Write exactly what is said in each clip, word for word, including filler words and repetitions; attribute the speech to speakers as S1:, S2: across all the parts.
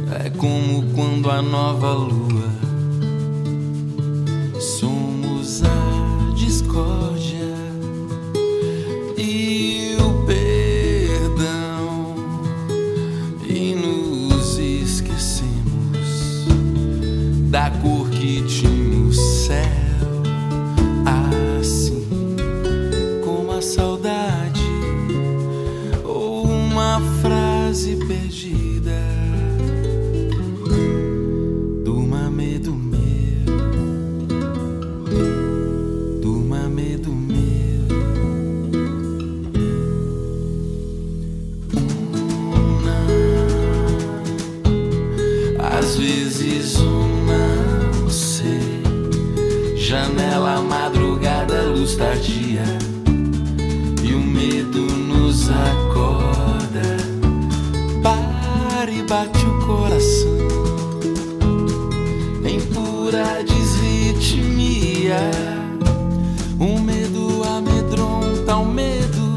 S1: É como quando a nova lua somos a discórdia e o perdão, e nos esquecemos da cor que tinha o céu, assim como a saudade ou uma frase perdida. Durma, medo meu, durma, medo meu. Uma, às vezes um não sei, janela, madrugada, luz tardia, e o medo nos acorda, para e bate o coração em pura desritmia. O medo amedronta o medo,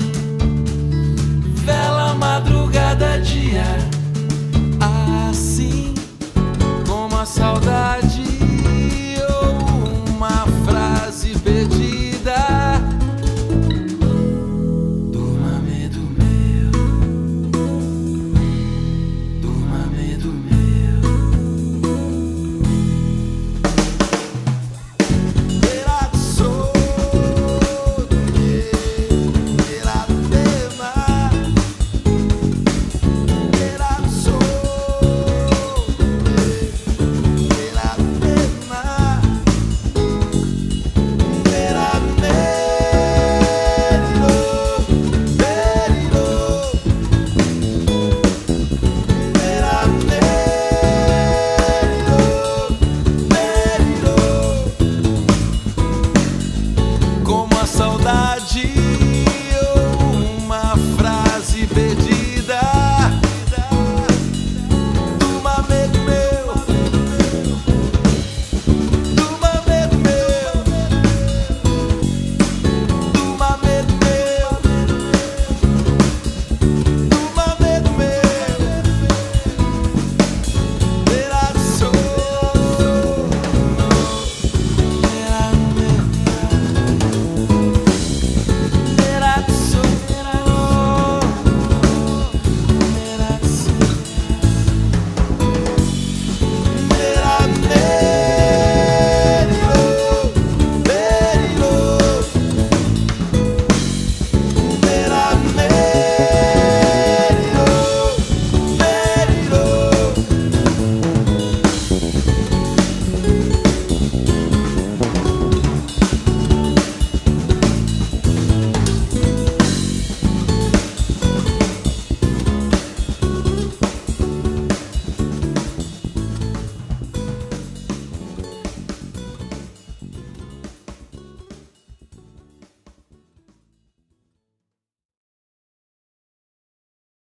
S1: vela, madrugada, dia, assim como a saudade